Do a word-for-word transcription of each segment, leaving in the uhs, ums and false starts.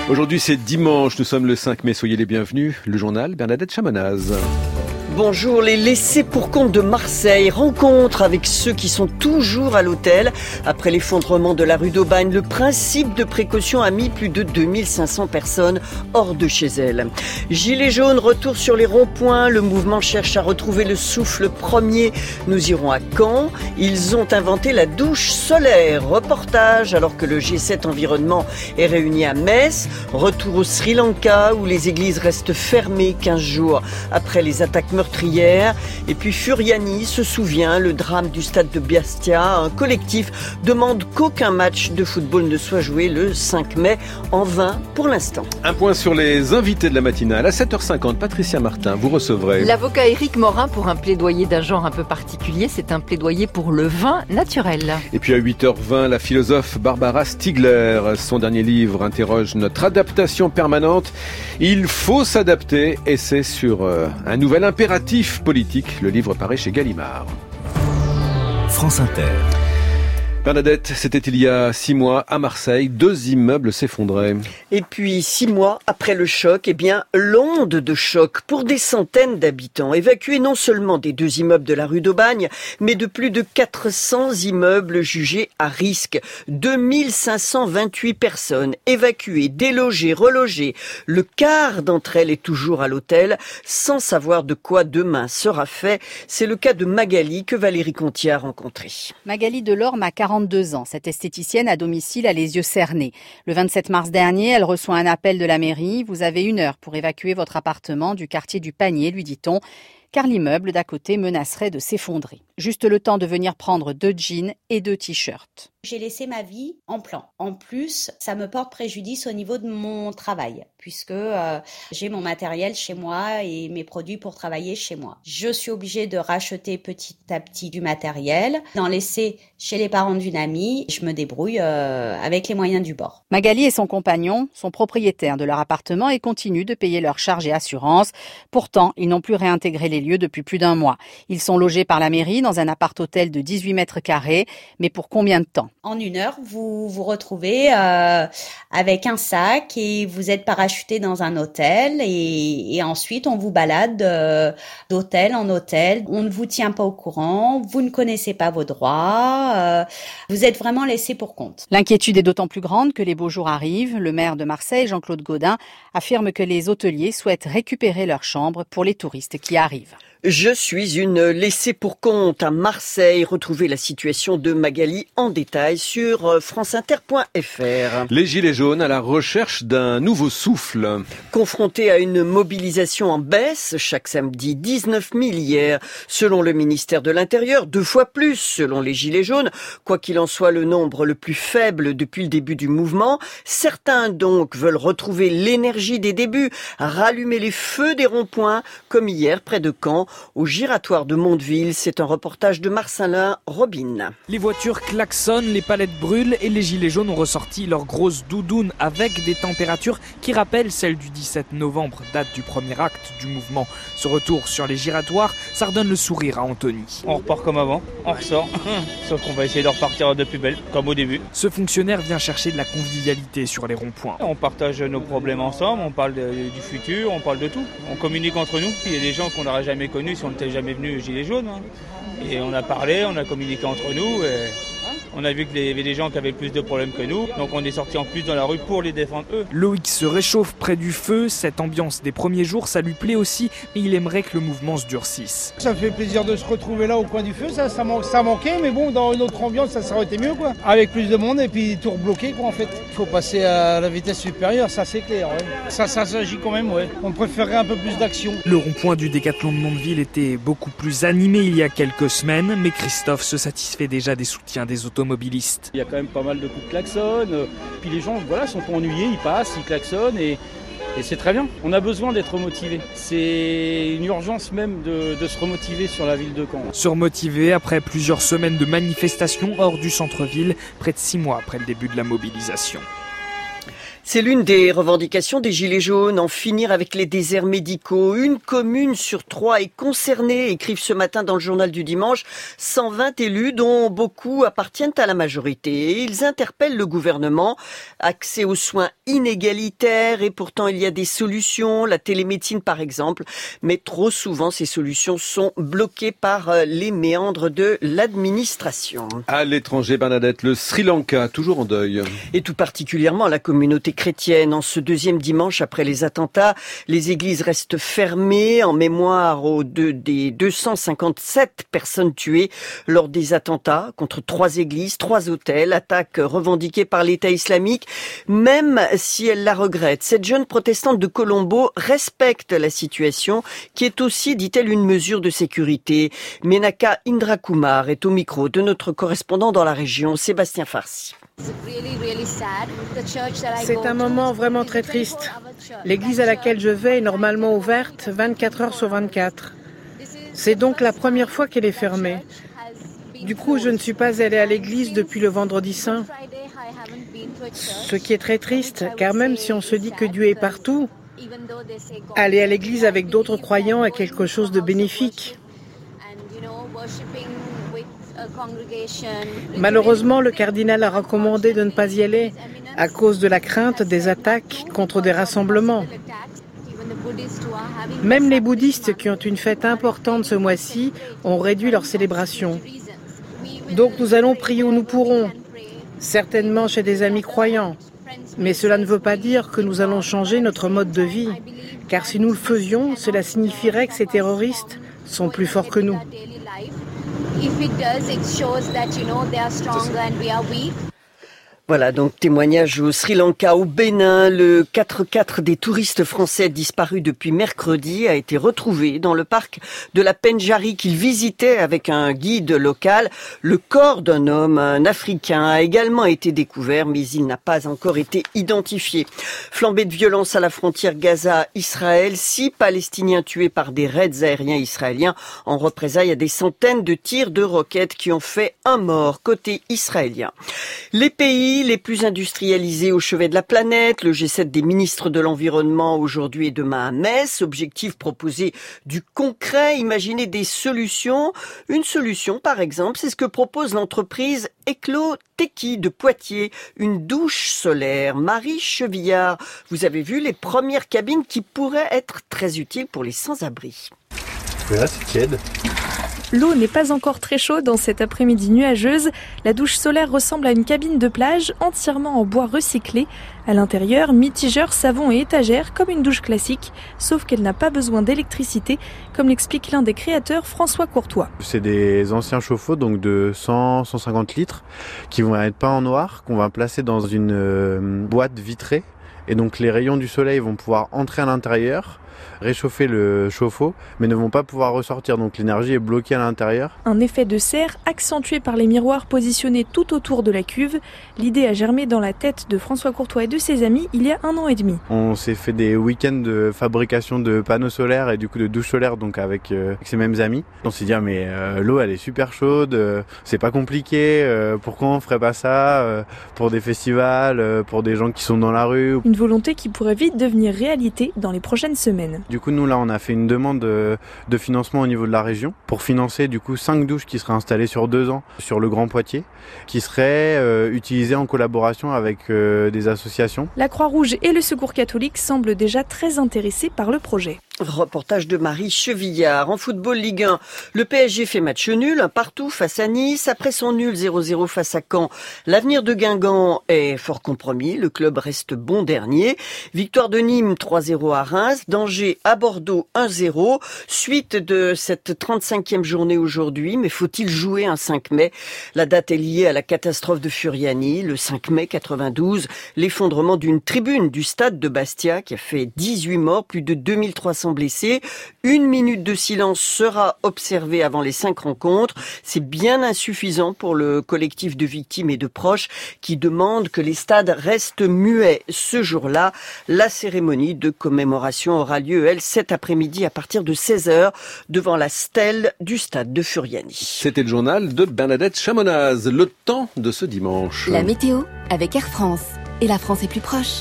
Aujourd'hui c'est dimanche, nous sommes le cinq mai, soyez les bienvenus. Le journal, Bernadette Chamonaz. Bonjour, les laissés pour compte de Marseille, rencontre avec ceux qui sont toujours à l'hôtel. Après l'effondrement de la rue d'Aubagne, le principe de précaution a mis plus de deux mille cinq cents personnes hors de chez elles. Gilets jaunes, retour sur les ronds-points. Le mouvement cherche à retrouver le souffle premier. Nous irons à Caen. Ils ont inventé la douche solaire. Reportage alors que le G sept Environnement est réuni à Metz. Retour au Sri Lanka où les églises restent fermées quinze jours après les attaques meurtrières. Et puis Furiani se souvient, le drame du stade de Bastia. Un collectif demande qu'aucun match de football ne soit joué le cinq mai, en vain pour l'instant. Un point sur les invités de la matinale. À sept heures cinquante, Patricia Martin, vous recevrez l'avocat Éric Morin pour un plaidoyer d'un genre un peu particulier. C'est un plaidoyer pour le vin naturel. Et puis à huit heures vingt, la philosophe Barbara Stiegler. Son dernier livre interroge notre adaptation permanente. Il faut s'adapter et c'est sur euh, un nouvel impératif politique. Le livre paraît chez Gallimard. France Inter. Bernadette, c'était il y a six mois à Marseille, deux immeubles s'effondraient. Et puis six mois après le choc, eh bien l'onde de choc pour des centaines d'habitants, évacués non seulement des deux immeubles de la rue d'Aubagne, mais de plus de quatre cents immeubles jugés à risque. deux mille cinq cent vingt-huit personnes évacuées, délogées, relogées. Le quart d'entre elles est toujours à l'hôtel, sans savoir de quoi demain sera fait. C'est le cas de Magali que Valérie Contier a rencontré. Magali Delorme a quarante-deux ans. Cette esthéticienne à domicile a les yeux cernés. Le vingt-sept mars dernier, elle reçoit un appel de la mairie. Vous avez une heure pour évacuer votre appartement du quartier du Panier, lui dit-on, car l'immeuble d'à côté menacerait de s'effondrer. Juste le temps de venir prendre deux jeans et deux t-shirts. J'ai laissé ma vie en plan. En plus, ça me porte préjudice au niveau de mon travail, puisque euh, j'ai mon matériel chez moi et mes produits pour travailler chez moi. Je suis obligée de racheter petit à petit du matériel, d'en laisser chez les parents d'une amie. Je me débrouille euh, avec les moyens du bord. Magali et son compagnon sont propriétaires de leur appartement et continuent de payer leurs charges et assurances. Pourtant, ils n'ont plus réintégré les lieux depuis plus d'un mois. Ils sont logés par la mairie dans un appart-hôtel de dix-huit mètres carrés. Mais pour combien de temps ? En une heure, vous vous retrouvez euh, avec un sac et vous êtes parachuté dans un hôtel et, et ensuite on vous balade euh, d'hôtel en hôtel. On ne vous tient pas au courant, vous ne connaissez pas vos droits, euh, vous êtes vraiment laissé pour compte. L'inquiétude est d'autant plus grande que les beaux jours arrivent. Le maire de Marseille, Jean-Claude Gaudin, affirme que les hôteliers souhaitent récupérer leurs chambres pour les touristes qui arrivent. Je suis une laissée pour compte à Marseille. Retrouvez la situation de Magali en détail sur franceinter point f r. Les Gilets jaunes à la recherche d'un nouveau souffle. Confrontés à une mobilisation en baisse chaque samedi, dix-neuf mille hier, selon le ministère de l'Intérieur, deux fois plus selon les Gilets jaunes. Quoi qu'il en soit, le nombre le plus faible depuis le début du mouvement. Certains donc veulent retrouver l'énergie des débuts, rallumer les feux des ronds-points, comme hier près de Caen. Au giratoire de Mondeville, c'est un reportage de Marcelin Robin. Les voitures klaxonnent, les palettes brûlent et les gilets jaunes ont ressorti leurs grosses doudounes avec des températures qui rappellent celles du dix-sept novembre, date du premier acte du mouvement. Ce retour sur les giratoires, ça redonne le sourire à Anthony. On repart comme avant, on ressort, sauf qu'on va essayer de repartir de plus belle, comme au début. Ce fonctionnaire vient chercher de la convivialité sur les ronds-points. On partage nos problèmes ensemble, on parle de, du futur, on parle de tout. On communique entre nous, il y a des gens qu'on n'aurait jamais connus si on n'était jamais venu aux Gilets jaunes. Hein. Et on a parlé, on a communiqué entre nous. Et on a vu qu'il y avait des gens qui avaient plus de problèmes que nous. Donc on est sortis en plus dans la rue pour les défendre eux. Loïc se réchauffe près du feu. Cette ambiance des premiers jours, ça lui plaît aussi. Mais il aimerait que le mouvement se durcisse. Ça me fait plaisir de se retrouver là au coin du feu. Ça, ça, man- ça manquait. Mais bon, dans une autre ambiance, ça, ça aurait été mieux, quoi. Avec plus de monde et puis tout rebloqué, quoi, en fait. Il faut passer à la vitesse supérieure, ça c'est clair. Ouais. Ça, ça s'agit quand même, ouais. On préférerait un peu plus d'action. Le rond-point du Décathlon de Mondeville était beaucoup plus animé il y a quelques semaines. Mais Christophe se satisfait déjà des soutiens des automobilistes. Il y a quand même pas mal de coups de klaxon, puis les gens voilà, sont pas ennuyés, ils passent, ils klaxonnent et, et c'est très bien. On a besoin d'être motivés. C'est une urgence même de, de se remotiver sur la ville de Caen. Se remotiver après plusieurs semaines de manifestations hors du centre-ville, près de six mois après le début de la mobilisation. C'est l'une des revendications des Gilets jaunes, en finir avec les déserts médicaux. Une commune sur trois est concernée, écrivent ce matin dans le journal du dimanche cent vingt élus, dont beaucoup appartiennent à la majorité. Et ils interpellent le gouvernement. Accès aux soins inégalitaire, et pourtant il y a des solutions, la télémédecine par exemple. Mais trop souvent, ces solutions sont bloquées par les méandres de l'administration. À l'étranger, Bernadette, le Sri Lanka, toujours en deuil. Et tout particulièrement la communauté chrétienne. En ce deuxième dimanche après les attentats, les églises restent fermées en mémoire aux deux, des deux cent cinquante-sept personnes tuées lors des attentats contre trois églises, trois hôtels, attaque revendiquée par l'État islamique, même si elle la regrette. Cette jeune protestante de Colombo respecte la situation, qui est aussi, dit-elle, une mesure de sécurité. Menaka Indrakumar est au micro de notre correspondant dans la région, Sébastien Farsi. C'est un moment vraiment très triste. L'église à laquelle je vais est normalement ouverte vingt-quatre heures sur vingt-quatre. C'est donc la première fois qu'elle est fermée. Du coup, je ne suis pas allée à l'église depuis le vendredi saint. Ce qui est très triste, car même si on se dit que Dieu est partout, aller à l'église avec d'autres croyants est quelque chose de bénéfique. Malheureusement, le cardinal a recommandé de ne pas y aller à cause de la crainte des attaques contre des rassemblements. Même les bouddhistes qui ont une fête importante ce mois-ci ont réduit leur célébration. Donc nous allons prier où nous pourrons, certainement chez des amis croyants. Mais cela ne veut pas dire que nous allons changer notre mode de vie, car si nous le faisions, cela signifierait que ces terroristes sont plus forts que nous. Voilà, donc témoignage au Sri Lanka, au Bénin. Le quatre quatre des touristes français disparus depuis mercredi a été retrouvé dans le parc de la Pendjari qu'il visitait avec un guide local. Le corps d'un homme, un Africain, a également été découvert, mais il n'a pas encore été identifié. Flambée de violence à la frontière Gaza-Israël. Six Palestiniens tués par des raids aériens israéliens en représailles à des centaines de tirs de roquettes qui ont fait un mort côté israélien. Les pays les plus industrialisés au chevet de la planète, le G sept des ministres de l'Environnement aujourd'hui et demain à Metz. Objectif, proposer du concret, imaginer des solutions. Une solution, par exemple, c'est ce que propose l'entreprise Ecloteki de Poitiers, une douche solaire. Marie Chevillard, vous avez vu les premières cabines qui pourraient être très utiles pour les sans-abri. Là, c'est tiède. L'eau n'est pas encore très chaude dans cet après-midi nuageuse. La douche solaire ressemble à une cabine de plage entièrement en bois recyclé. À l'intérieur, mitigeur, savon et étagère comme une douche classique, sauf qu'elle n'a pas besoin d'électricité, comme l'explique l'un des créateurs, François Courtois. C'est des anciens chauffe-eau, donc de cent à cent cinquante litres, qui vont être peints en noir, qu'on va placer dans une euh, boîte vitrée. Et donc les rayons du soleil vont pouvoir entrer à l'intérieur, réchauffer le chauffe-eau, mais ne vont pas pouvoir ressortir. Donc l'énergie est bloquée à l'intérieur. Un effet de serre accentué par les miroirs positionnés tout autour de la cuve. L'idée a germé dans la tête de François Courtois et de ses amis il y a un an et demi. On s'est fait des week-ends de fabrication de panneaux solaires et du coup de douches solaires, donc avec, euh, avec ses mêmes amis. On s'est dit ah, mais euh, l'eau elle est super chaude, euh, c'est pas compliqué, euh, pourquoi on ferait pas ça euh, pour des festivals, euh, pour des gens qui sont dans la rue. Une volonté qui pourrait vite devenir réalité dans les prochaines semaines. Du coup, nous, là, on a fait une demande de, de financement au niveau de la région pour financer, du coup, cinq douches qui seraient installées sur deux ans sur le Grand Poitiers, qui seraient euh, utilisées en collaboration avec euh, des associations. La Croix-Rouge et le Secours catholique semblent déjà très intéressés par le projet. Reportage de Marie Chevillard. En football Ligue un, le P S G fait match nul, un partout face à Nice. Après son nul zéro zéro face à Caen, l'avenir de Guingamp est fort compromis. Le club reste bon dernier. Victoire de Nîmes trois zéro à Reims. d'Angers à Bordeaux un zéro. Suite de cette trente-cinquième journée aujourd'hui. Mais faut-il jouer un cinq mai? La date est liée à la catastrophe de Furiani, le cinq mai quatre-vingt-douze. L'effondrement d'une tribune du stade de Bastia qui a fait dix-huit morts, plus de deux mille trois cents blessés. Une minute de silence sera observée avant les cinq rencontres. C'est bien insuffisant pour le collectif de victimes et de proches qui demandent que les stades restent muets ce jour-là. La cérémonie de commémoration aura lieu, elle, cet après-midi à partir de seize heures devant la stèle du stade de Furiani. C'était le journal de Bernadette Chamonaz. Le temps de ce dimanche. La météo avec Air France. Et la France est plus proche.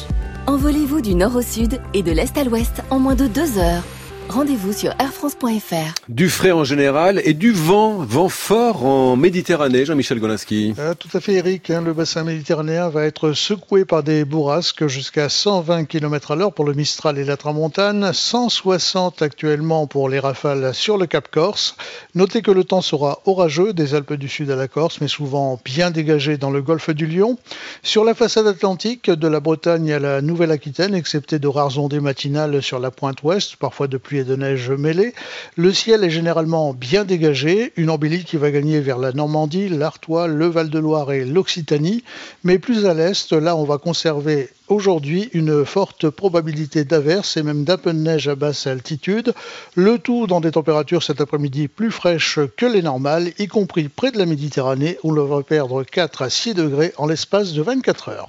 Envolez-vous du nord au sud et de l'est à l'ouest en moins de deux heures. Rendez-vous sur air france point f r. Du frais en général et du vent, vent fort en Méditerranée, Jean-Michel Golinski. Euh, tout à fait Eric, hein, le bassin méditerranéen va être secoué par des bourrasques jusqu'à cent vingt kilomètres à l'heure pour le Mistral et la Tramontane, cent soixante actuellement pour les rafales sur le Cap Corse. Notez que le temps sera orageux des Alpes du Sud à la Corse, mais souvent bien dégagé dans le golfe du Lion. Sur la façade atlantique, de la Bretagne à la Nouvelle-Aquitaine, excepté de rares ondées matinales sur la pointe ouest, parfois de pluie et de neige mêlée. Le ciel est généralement bien dégagé, une embellie qui va gagner vers la Normandie, l'Artois, le Val-de-Loire et l'Occitanie. Mais plus à l'est, là on va conserver aujourd'hui une forte probabilité d'averses et même d'un peu de neige à basse altitude. Le tout dans des températures cet après-midi plus fraîches que les normales, y compris près de la Méditerranée où l'on va perdre quatre à six degrés en l'espace de vingt-quatre heures.